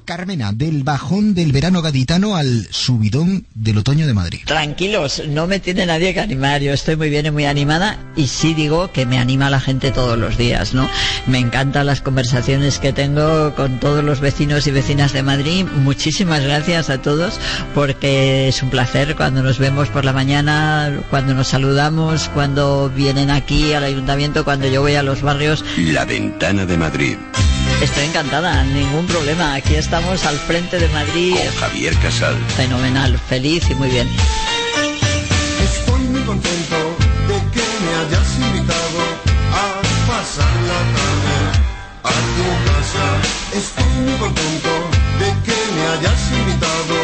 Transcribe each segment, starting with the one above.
Carmena, del bajón del verano gaditano al subidón del otoño de Madrid. Tranquilos, no me tiene nadie que animar, yo estoy muy bien y muy animada, y sí digo que me anima la gente todos los días, ¿no? Me encantan las conversaciones que tengo con todos los vecinos y vecinas de Madrid. Muchísimas gracias a todos, porque es un placer cuando nos vemos por la mañana, cuando nos saludamos, cuando vienen aquí al ayuntamiento, cuando yo voy a los barrios. La Ventana de Madrid. Estoy encantada, ningún problema. Aquí estamos al frente de Madrid. Con Javier Casal. Fenomenal, feliz y muy bien. Estoy muy contento de que me hayas invitado a pasar la tarde a tu casa. Estoy muy contento de que me hayas invitado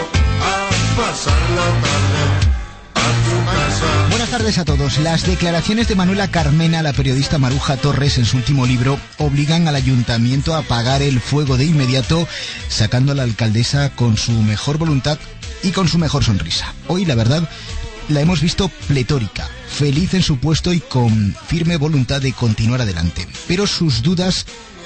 a pasar la tarde a tu casa. Buenas tardes a todos. Las declaraciones de Manuela Carmena, la periodista Maruja Torres, en su último libro, obligan al ayuntamiento a apagar el fuego de inmediato, sacando a la alcaldesa con su mejor voluntad y con su mejor sonrisa. Hoy, la verdad, la hemos visto pletórica, feliz en su puesto y con firme voluntad de continuar adelante. Pero sus dudas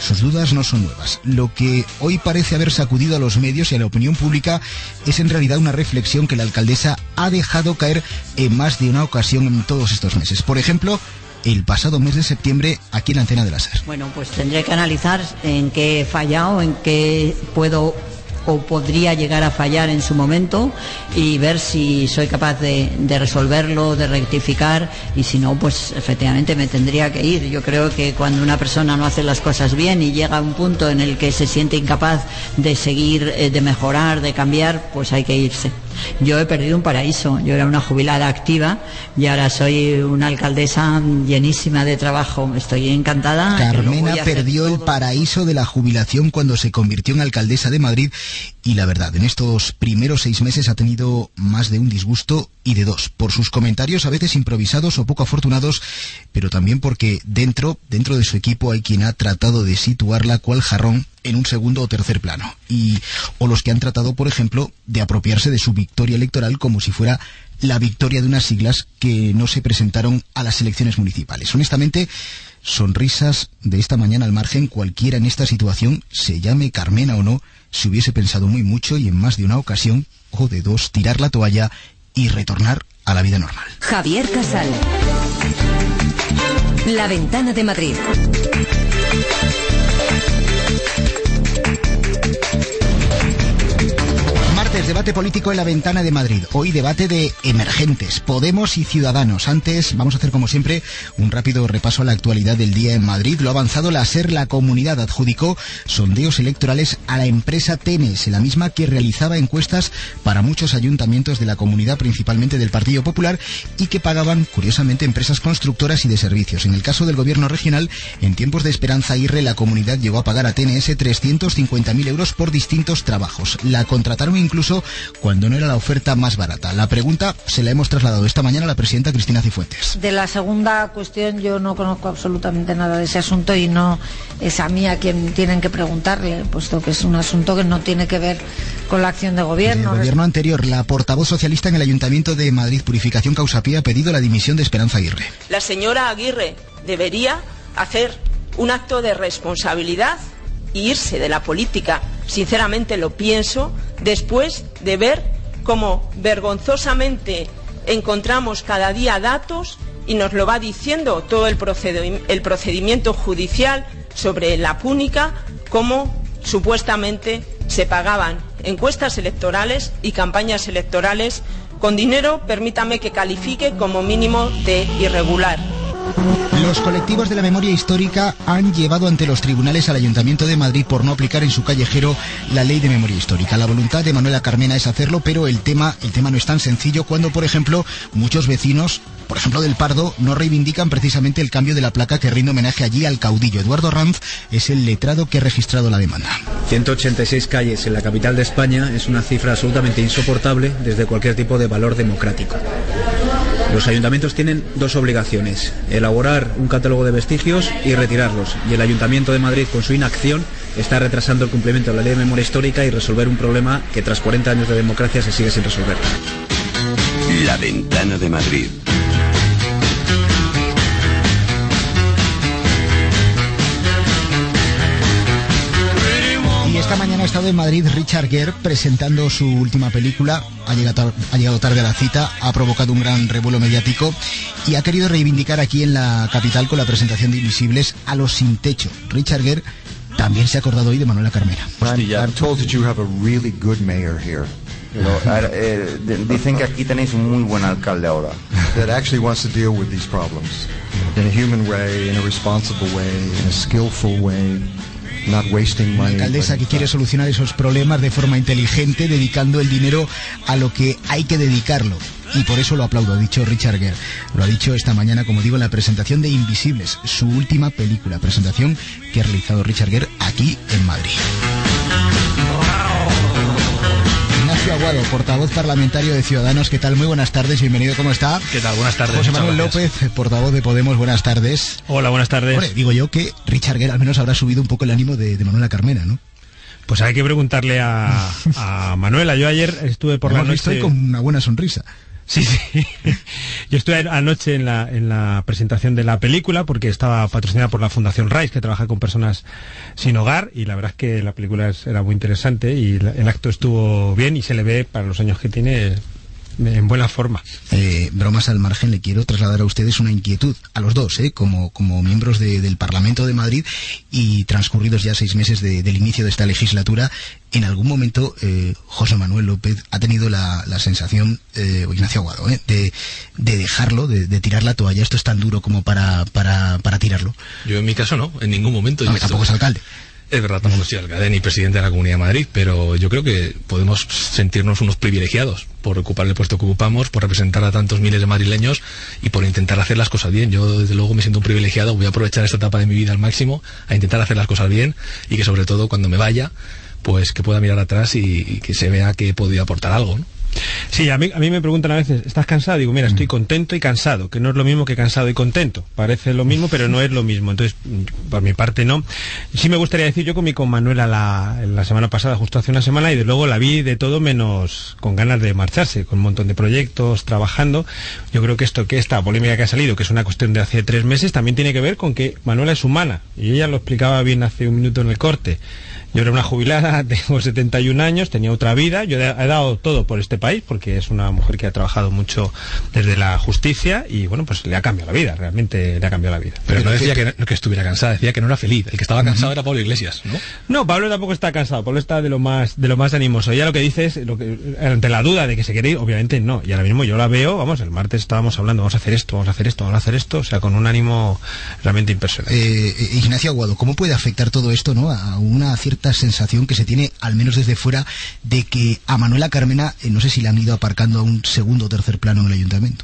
no son nuevas. Lo que hoy parece haber sacudido a los medios y a la opinión pública es en realidad una reflexión que la alcaldesa ha dejado caer en más de una ocasión en todos estos meses. Por ejemplo, el pasado mes de septiembre, aquí en la Antena de la SER. Bueno, pues tendré que analizar en qué he fallado, en qué puedo o podría llegar a fallar en su momento, y ver si soy capaz de resolverlo, de rectificar, y si no, pues efectivamente me tendría que ir. Yo creo que cuando una persona no hace las cosas bien y llega a un punto en el que se siente incapaz de seguir, de mejorar, de cambiar, pues hay que irse. Yo he perdido un paraíso. Yo era una jubilada activa y ahora soy una alcaldesa llenísima de trabajo. Estoy encantada. Carmena perdió el paraíso de la jubilación cuando se convirtió en alcaldesa de Madrid, y la verdad, en estos primeros 6 meses ha tenido más de un disgusto y de dos, por sus comentarios a veces improvisados o poco afortunados, pero también porque dentro de su equipo hay quien ha tratado de situarla cual jarrón en un segundo o tercer plano, o los que han tratado, por ejemplo, de apropiarse de su victoria electoral como si fuera la victoria de unas siglas que no se presentaron a las elecciones municipales. Honestamente, sonrisas de esta mañana al margen, cualquiera en esta situación, se llame Carmena o no, se hubiese pensado muy mucho y en más de una ocasión, o de dos, tirar la toalla y retornar a la vida normal. Javier Casal. La Ventana de Madrid. Debate político en la Ventana de Madrid. Hoy debate de emergentes, Podemos y Ciudadanos. Antes vamos a hacer, como siempre, un rápido repaso a la actualidad del día en Madrid. Lo avanzado, la SER, la comunidad, adjudicó sondeos electorales a la empresa Tenes, la misma que realizaba encuestas para muchos ayuntamientos de la comunidad, principalmente del Partido Popular, y que pagaban, curiosamente, empresas constructoras y de servicios. En el caso del gobierno regional, en tiempos de Esperanza Aguirre, la comunidad llegó a pagar a TNS 350.000 euros por distintos trabajos. La contrataron incluso cuando no era la oferta más barata. La pregunta se la hemos trasladado esta mañana a la presidenta Cristina Cifuentes. De la segunda cuestión yo no conozco absolutamente nada de ese asunto y no es a mí a quien tienen que preguntarle, puesto que es un asunto que no tiene que ver con la acción de gobierno. El gobierno anterior, la portavoz socialista en el Ayuntamiento de Madrid, Purificación Causapía, ha pedido la dimisión de Esperanza Aguirre. La señora Aguirre debería hacer un acto de responsabilidad e irse de la política. Sinceramente lo pienso, después de ver cómo vergonzosamente encontramos cada día datos y nos lo va diciendo todo el procedimiento judicial sobre la Púnica, cómo supuestamente se pagaban encuestas electorales y campañas electorales con dinero, permítame que califique como mínimo de irregular. Los colectivos de la memoria histórica han llevado ante los tribunales al Ayuntamiento de Madrid por no aplicar en su callejero la ley de memoria histórica. La voluntad de Manuela Carmena es hacerlo, pero el tema no es tan sencillo cuando, por ejemplo, muchos vecinos, por ejemplo del Pardo, no reivindican precisamente el cambio de la placa que rinde homenaje allí al caudillo. Eduardo Ranz es el letrado que ha registrado la demanda. 186 calles en la capital de España es una cifra absolutamente insoportable desde cualquier tipo de valor democrático. Los ayuntamientos tienen dos obligaciones: elaborar un catálogo de vestigios y retirarlos. Y el Ayuntamiento de Madrid, con su inacción, está retrasando el cumplimiento de la ley de memoria histórica y resolver un problema que tras 40 años de democracia se sigue sin resolver. La Ventana de Madrid. Esta mañana ha estado en Madrid Richard Gere presentando su última película. Ha llegado tarde a la cita, ha provocado un gran revuelo mediático y ha querido reivindicar aquí en la capital con la presentación de Invisibles a los sin techo. Richard Gere también se ha acordado hoy de Manuela Carmena. I'm told that you have a really good mayor here. Dicen que aquí tenéis un muy buen alcalde ahora. That actually wants to deal with these problems in a human way, in a responsible way, in a skillful way. Not wasting money. Una alcaldesa que quiere solucionar esos problemas de forma inteligente, dedicando el dinero a lo que hay que dedicarlo. Y por eso lo aplaudo, ha dicho Richard Gere. Lo ha dicho esta mañana, como digo, en la presentación de Invisibles, su última película. Presentación que ha realizado Richard Gere aquí en Madrid. Ignacio Aguado, portavoz parlamentario de Ciudadanos. ¿Qué tal? Muy buenas tardes, bienvenido, ¿cómo está? ¿Qué tal? Buenas tardes. José Manuel López, portavoz de Podemos, buenas tardes. Hola, buenas tardes. Hombre, digo yo que Richard Gere al menos habrá subido un poco el ánimo de Manuela Carmena, ¿no? Pues hay que preguntarle a Manuela. Yo ayer estuve por la noche... Estoy con una buena sonrisa. Sí. Yo estuve anoche en la presentación de la película porque estaba patrocinada por la Fundación Rise, que trabaja con personas sin hogar, y la verdad es que la película era muy interesante y el acto estuvo bien y se le ve, para los años que tiene, en buena forma. Bromas al margen, le quiero trasladar a ustedes una inquietud, a los dos, como miembros del Parlamento de Madrid, y transcurridos ya 6 meses del inicio de esta legislatura. En algún momento José Manuel López ha tenido la sensación, o Ignacio Aguado, de dejarlo, de tirar la toalla. Esto es tan duro como para tirarlo. Yo en mi caso no, en ningún momento. Tampoco es alcalde. Es verdad, tampoco soy alcalde ni presidente de la Comunidad de Madrid, pero yo creo que podemos sentirnos unos privilegiados por ocupar el puesto que ocupamos, por representar a tantos miles de madrileños y por intentar hacer las cosas bien. Yo desde luego me siento un privilegiado, voy a aprovechar esta etapa de mi vida al máximo, a intentar hacer las cosas bien y que sobre todo cuando me vaya, pues que pueda mirar atrás y que se vea que he podido aportar algo, ¿no? Sí, a mí me preguntan a veces, ¿estás cansado? Digo, mira, estoy contento y cansado, que no es lo mismo que cansado y contento. Parece lo mismo, pero no es lo mismo. Entonces, por mi parte, no. Sí me gustaría decir, yo comí con Manuela la semana pasada, justo hace una semana, y de luego la vi de todo menos con ganas de marcharse, con un montón de proyectos, trabajando. Yo creo que esta polémica que ha salido, que es una cuestión de hace 3 meses, también tiene que ver con que Manuela es humana. Y ella lo explicaba bien hace un minuto en el corte. Yo era una jubilada, tengo 71 años, tenía otra vida, yo he dado todo por este país, porque es una mujer que ha trabajado mucho desde la justicia y, bueno, pues le ha cambiado la vida, realmente le ha cambiado la vida. Pero no decía que estuviera cansada, decía que no era feliz. El que estaba cansado era Pablo Iglesias, ¿no? No, Pablo tampoco está cansado, Pablo está de lo más animoso. Ella lo que dice es, ante la duda de que se quiere ir, obviamente no. Y ahora mismo yo la veo, vamos, el martes estábamos hablando, vamos a hacer esto, o sea, con un ánimo realmente impresionante. Ignacio Aguado, ¿cómo puede afectar todo esto, no, a una cierta sensación que se tiene, al menos desde fuera, de que a Manuela Carmena, no sé si la han ido aparcando a un segundo o tercer plano en el ayuntamiento?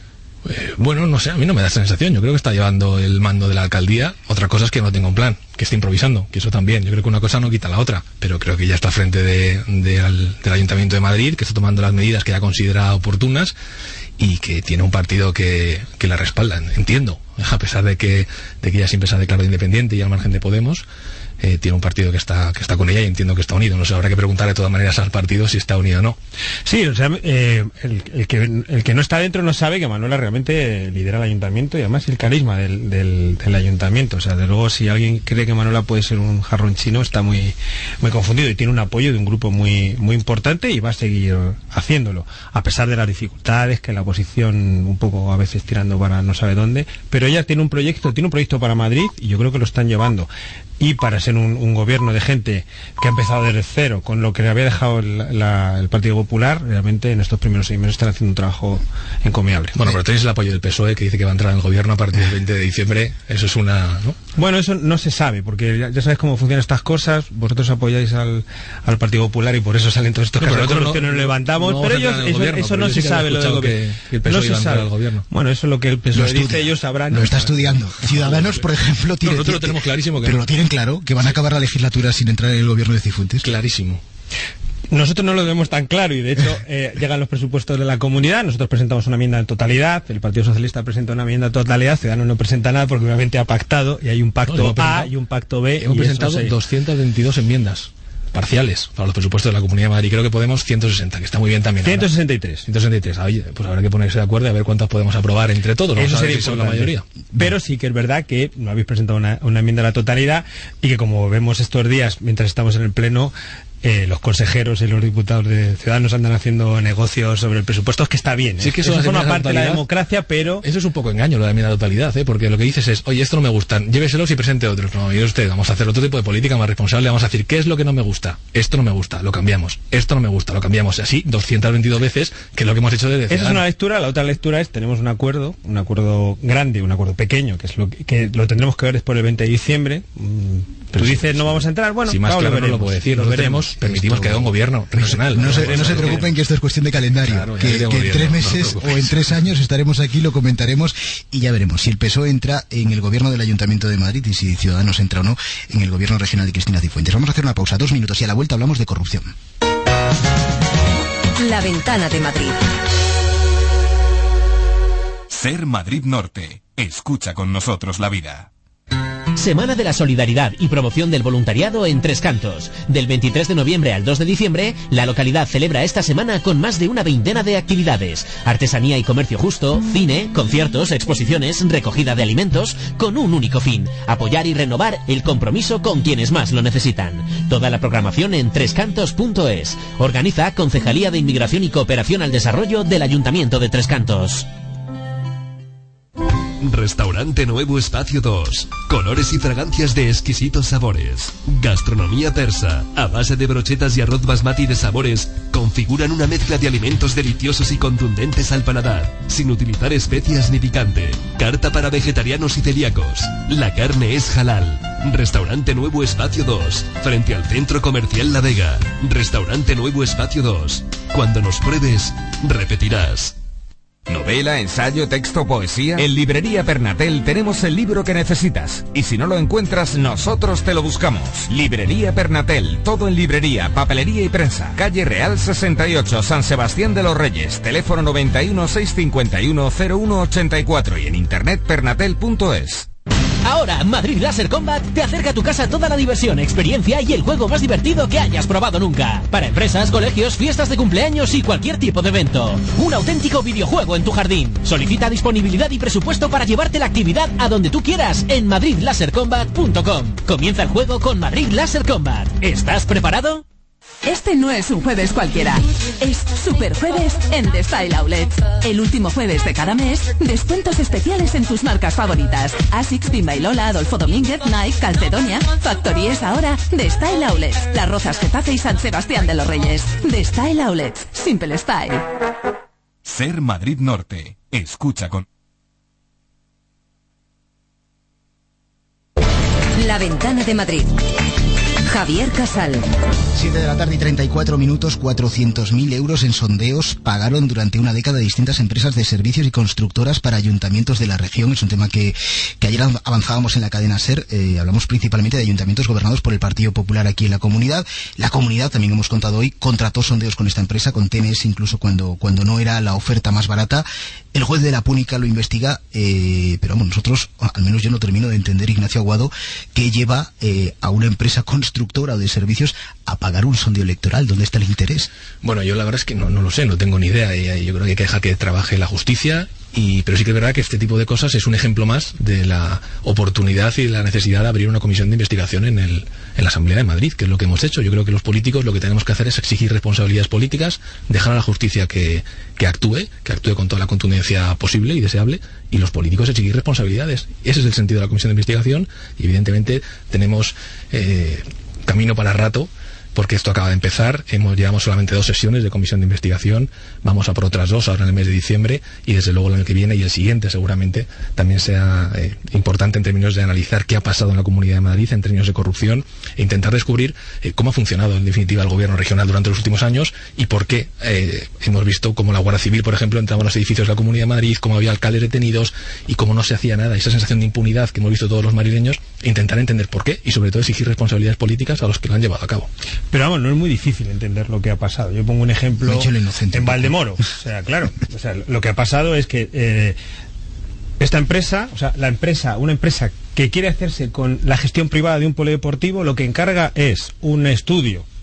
Bueno, no sé, a mí no me da esa sensación. Yo creo que está llevando el mando de la alcaldía. Otra cosa es que no tenga un plan, que esté improvisando, que eso también. Yo creo que una cosa no quita la otra, pero creo que ya está al frente del Ayuntamiento de Madrid, que está tomando las medidas que ya considera oportunas y que tiene un partido que la respalda, entiendo, a pesar de que ella siempre se ha declarado independiente y al margen de Podemos. Tiene un partido que está con ella y entiendo que está unido. No sé, habrá que preguntar de todas maneras al partido si está unido o no. Sí, o sea, el que no está dentro no sabe que Manuela realmente lidera el ayuntamiento y además el carisma del ayuntamiento. O sea, de luego, si alguien cree que Manuela puede ser un jarrón chino, está muy confundido, y tiene un apoyo de un grupo muy importante y va a seguir haciéndolo, a pesar de las dificultades, que la oposición un poco a veces tirando para no sabe dónde, pero ella tiene un proyecto para Madrid y yo creo que lo están llevando. Y para ser un gobierno de gente que ha empezado desde cero, con lo que le había dejado el Partido Popular, realmente en estos primeros 6 meses están haciendo un trabajo encomiable. Bueno, pero tenéis el apoyo del PSOE, que dice que va a entrar en el gobierno a partir del 20 de diciembre. Eso es una... ¿no? Bueno, eso no se sabe, porque ya sabes cómo funcionan estas cosas. Vosotros apoyáis al Partido Popular y por eso salen todos estos casos de corrupción, nos levantamos. Pero eso no se sabe, lo del gobierno. Que el PSOE iba a entrar al gobierno. Bueno, eso es lo que el PSOE dice, ellos sabrán. Lo está estudiando. Ciudadanos, por ejemplo, nosotros lo tenemos clarísimo. Pero lo tienen claro, que van a acabar la legislatura sin entrar en el gobierno de Cifuentes. Clarísimo. Nosotros no lo vemos tan claro y de hecho llegan los presupuestos de la comunidad, nosotros presentamos una enmienda en totalidad, el Partido Socialista presenta una enmienda en totalidad, Ciudadanos no presenta nada porque obviamente ha pactado y hay un pacto A y un pacto B. Hemos presentado 222 enmiendas. parciales para los presupuestos de la Comunidad de Madrid. Creo que Podemos 160, que está muy bien también. 163. 163. Oye, pues habrá que ponerse de acuerdo y a ver cuántas podemos aprobar entre todos. Eso sería si son la mayoría. Pero sí que es verdad que no habéis presentado una enmienda a la totalidad y que, como vemos estos días, mientras estamos en el Pleno, los consejeros y los diputados de Ciudadanos andan haciendo negocios sobre el presupuesto, es que está bien. Sí, que eso forma parte de la democracia, pero... Eso es un poco engaño, lo de la enmienda de totalidad, porque lo que dices es, oye, esto no me gusta, lléveselos y presente otros. No, mire usted, vamos a hacer otro tipo de política más responsable, vamos a decir, ¿qué es lo que no me gusta? Esto no me gusta, lo cambiamos. Esto no me gusta, lo cambiamos. Así, 222 veces, que es lo que hemos hecho desde Ciudadanos. Esa es una lectura. La otra lectura es, tenemos un acuerdo grande, un acuerdo pequeño, que es que lo tendremos que ver después del 20 de diciembre. Tú dices, no vamos a entrar, bueno, si más claro no lo puedo decir, nosotros permitimos que haya un gobierno regional. No se preocupen, que esto es cuestión de calendario, claro, que en 3 meses o en 3 años estaremos aquí, lo comentaremos y ya veremos si el PSOE entra en el gobierno del Ayuntamiento de Madrid y si Ciudadanos entra o no en el gobierno regional de Cristina Cifuentes. Vamos a hacer una pausa, 2 minutos, y a la vuelta hablamos de corrupción. La Ventana de Madrid. Ser Madrid Norte. Escucha con nosotros la vida. Semana de la Solidaridad y Promoción del Voluntariado en Tres Cantos. Del 23 de noviembre al 2 de diciembre, la localidad celebra esta semana con más de una veintena de actividades. Artesanía y comercio justo, cine, conciertos, exposiciones, recogida de alimentos, con un único fin: apoyar y renovar el compromiso con quienes más lo necesitan. Toda la programación en trescantos.es. Organiza Concejalía de Inmigración y Cooperación al Desarrollo del Ayuntamiento de Tres Cantos. Restaurante Nuevo Espacio 2. Colores y fragancias de exquisitos sabores. Gastronomía persa, a base de brochetas y arroz basmati de sabores, configuran una mezcla de alimentos deliciosos y contundentes al paladar, sin utilizar especias ni picante. Carta para vegetarianos y celíacos. La carne es halal. Restaurante Nuevo Espacio 2, frente al Centro Comercial La Vega. Restaurante Nuevo Espacio 2. Cuando nos pruebes, repetirás. ¿Novela, ensayo, texto, poesía? En Librería Pernatel tenemos el libro que necesitas. Y si no lo encuentras, nosotros te lo buscamos. Librería Pernatel, todo en librería, papelería y prensa. Calle Real 68, San Sebastián de los Reyes. Teléfono 91 651 0184 y en internet pernatel.es. Ahora, Madrid Laser Combat te acerca a tu casa toda la diversión, experiencia y el juego más divertido que hayas probado nunca. Para empresas, colegios, fiestas de cumpleaños y cualquier tipo de evento. Un auténtico videojuego en tu jardín. Solicita disponibilidad y presupuesto para llevarte la actividad a donde tú quieras en madridlasercombat.com. Comienza el juego con Madrid Laser Combat. ¿Estás preparado? Este no es un jueves cualquiera, es Super Jueves en The Style Outlets. El último jueves de cada mes, descuentos especiales en tus marcas favoritas: Asics, Pimba y Lola, Adolfo Domínguez, Nike, Calcedonia. Factorías ahora The Style Outlets, Las Rozas, Getafe y San Sebastián de los Reyes. The Style Outlets, Simple Style. Ser Madrid Norte. Escucha con... La Ventana de Madrid. Javier Casal. 7 de la tarde y 34 minutos. 400.000 euros en sondeos pagaron durante una década distintas empresas de servicios y constructoras para ayuntamientos de la región. Es un tema que ayer avanzábamos en la cadena SER. Hablamos principalmente de ayuntamientos gobernados por el Partido Popular aquí en la comunidad. La comunidad, también hemos contado hoy, contrató sondeos con esta empresa, con TNS, incluso cuando no era la oferta más barata. El juez de la Púnica lo investiga, pero vamos, nosotros, al menos yo no termino de entender, Ignacio Aguado, que lleva a una empresa constructora o de servicios a pagar un sondeo electoral. ¿Dónde está el interés? Bueno, yo la verdad es que no lo sé, no tengo ni idea. Yo creo que hay que dejar que trabaje la justicia. Pero sí que es verdad que este tipo de cosas es un ejemplo más de la oportunidad y de la necesidad de abrir una comisión de investigación en la Asamblea de Madrid, que es lo que hemos hecho. Yo creo que los políticos lo que tenemos que hacer es exigir responsabilidades políticas, dejar a la justicia que actúe con toda la contundencia posible y deseable, y los políticos exigir responsabilidades. Ese es el sentido de la comisión de investigación, y evidentemente tenemos camino para rato, porque esto acaba de empezar. Llevamos solamente 2 sesiones de comisión de investigación, vamos a por otras 2 ahora en el mes de diciembre, y desde luego el año que viene y el siguiente seguramente también sea importante en términos de analizar qué ha pasado en la Comunidad de Madrid en términos de corrupción e intentar descubrir cómo ha funcionado en definitiva el gobierno regional durante los últimos años y por qué hemos visto cómo la Guardia Civil, por ejemplo, entraba en los edificios de la Comunidad de Madrid, cómo había alcaldes detenidos y cómo no se hacía nada. Esa sensación de impunidad que hemos visto todos los madrileños, e intentar entender por qué y sobre todo exigir responsabilidades políticas a los que lo han llevado a cabo. Pero vamos, no es muy difícil entender lo que ha pasado. Yo pongo un ejemplo en Valdemoro. O sea, claro, lo que ha pasado es que esta empresa, una empresa que quiere hacerse con la gestión privada de un polideportivo, lo que encarga es un estudio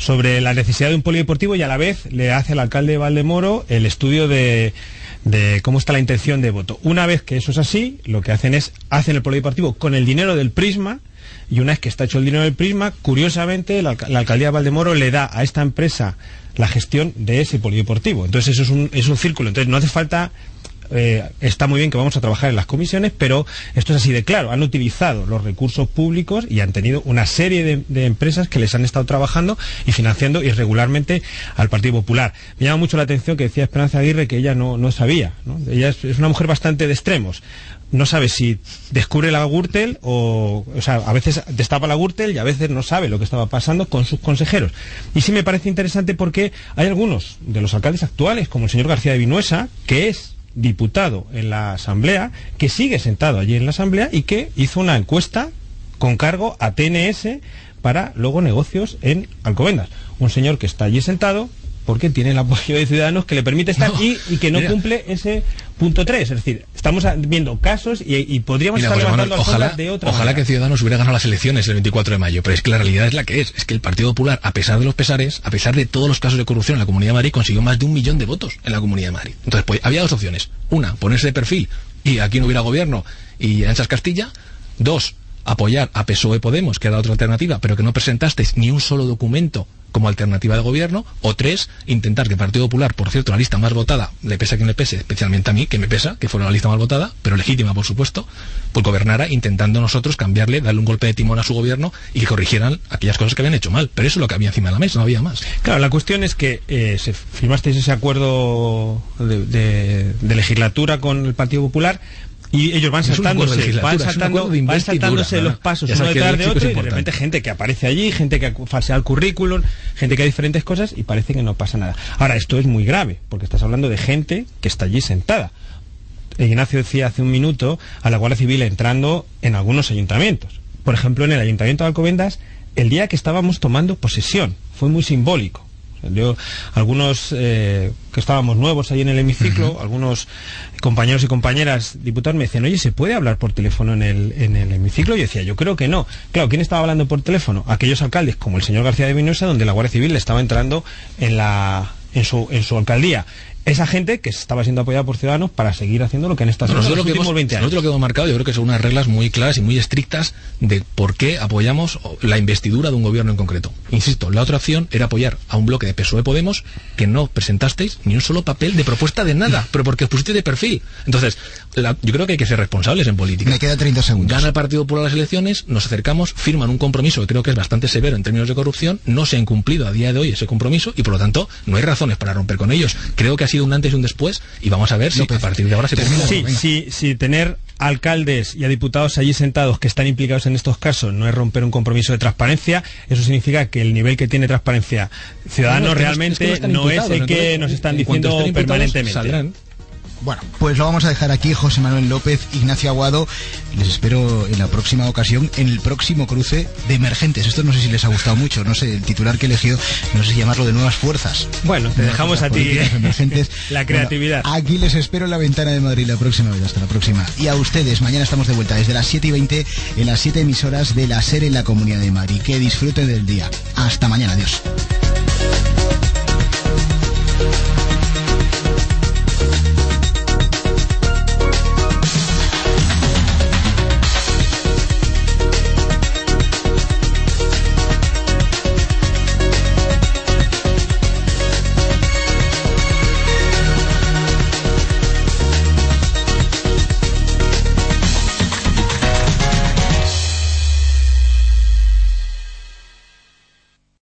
sobre la necesidad de un polideportivo y a la vez le hace al alcalde de Valdemoro el estudio de cómo está la intención de voto. Una vez que eso es así, lo que hacen el polideportivo con el dinero del Prisma, y una vez que está hecho el dinero del Prisma, curiosamente la alcaldía de Valdemoro le da a esta empresa la gestión de ese polideportivo. Entonces eso es un círculo. Entonces no hace falta... está muy bien que vamos a trabajar en las comisiones, pero esto es así de claro. Han utilizado los recursos públicos y han tenido una serie de empresas que les han estado trabajando y financiando irregularmente al Partido Popular. Me llama mucho la atención que decía Esperanza Aguirre que ella no sabía, ¿no? Ella es una mujer bastante de extremos. No sabe si descubre la Gürtel o sea, a veces destapa la Gürtel y a veces no sabe lo que estaba pasando con sus consejeros. Y sí me parece interesante porque hay algunos de los alcaldes actuales, como el señor García de Vinuesa, que es diputado en la Asamblea, que sigue sentado allí en la Asamblea y que hizo una encuesta con cargo a TNS para luego negocios en Alcobendas. Un señor que está allí sentado porque tiene el apoyo de Ciudadanos que le permite estar y que no cumple ese punto 3. Es decir, estamos viendo casos y podríamos estar levantando Alcobendas de otra manera. Ojalá que Ciudadanos hubiera ganado las elecciones el 24 de mayo, pero es que la realidad es la que es que el Partido Popular, a pesar de los pesares, a pesar de todos los casos de corrupción en la Comunidad de Madrid, consiguió más de 1 millón de votos en la Comunidad de Madrid. Entonces, pues había dos opciones. Una, ponerse de perfil y aquí no hubiera gobierno y anchas Castilla. 2, apoyar a PSOE Podemos, que era otra alternativa, pero que no presentasteis ni un solo documento como alternativa de gobierno. O 3, intentar que el Partido Popular, por cierto, la lista más votada, le pese a quien le pese, especialmente a mí, que me pesa, que fuera la lista más votada, pero legítima, por supuesto, pues gobernara intentando nosotros cambiarle, darle un golpe de timón a su gobierno y que corrigieran aquellas cosas que habían hecho mal. Pero eso es lo que había encima de la mesa, no había más. Claro, la cuestión es que firmasteis ese acuerdo de legislatura con el Partido Popular, y ellos van saltándose los pasos uno detrás de otro, y de repente gente que aparece allí, gente que falsea el currículum, gente que hay diferentes cosas y parece que no pasa nada. Ahora, esto es muy grave, porque estás hablando de gente que está allí sentada. Ignacio decía hace un minuto a la Guardia Civil entrando en algunos ayuntamientos. Por ejemplo, en el Ayuntamiento de Alcobendas, el día que estábamos tomando posesión, fue muy simbólico. Algunos que estábamos nuevos ahí en el hemiciclo, algunos compañeros y compañeras diputados me decían, oye, ¿se puede hablar por teléfono en el hemiciclo? Y yo decía, yo creo que no. Claro, ¿quién estaba hablando por teléfono? Aquellos alcaldes como el señor García de Vinuesa, donde la Guardia Civil le estaba entrando en su alcaldía. Esa gente que estaba siendo apoyada por Ciudadanos para seguir haciendo lo que han estado haciendo los últimos 20 años. Nosotros lo que hemos marcado, yo creo que son unas reglas muy claras y muy estrictas de por qué apoyamos la investidura de un gobierno en concreto. Insisto, la otra opción era apoyar a un bloque de PSOE Podemos que no presentasteis ni un solo papel de propuesta de nada, pero porque os pusisteis de perfil. Entonces, yo creo que hay que ser responsables en política. Me queda 30 segundos. Gana el Partido Popular las elecciones, nos acercamos, firman un compromiso que creo que es bastante severo en términos de corrupción, no se ha incumplido a día de hoy ese compromiso y por lo tanto no hay razones para romper con ellos. Creo que ha sido un antes y un después y vamos a ver si a partir de ahora se termina. Sí, tener alcaldes y a diputados allí sentados que están implicados en estos casos no es romper un compromiso de transparencia. Eso significa que el nivel que tiene transparencia Ciudadanos realmente no es el que nos están diciendo permanentemente. Saldrán. Bueno, pues lo vamos a dejar aquí. José Manuel López, Ignacio Aguado, les espero en la próxima ocasión, en el próximo cruce de emergentes. Esto no sé si les ha gustado mucho, no sé, el titular que he elegido, no sé si llamarlo de nuevas fuerzas. Bueno, te dejamos a ti la creatividad. Bueno, aquí les espero en la Ventana de Madrid la próxima vez, hasta la próxima. Y a ustedes, mañana estamos de vuelta desde las 7:20 en las 7 emisoras de la SER en la Comunidad de Madrid. Que disfruten del día. Hasta mañana, adiós.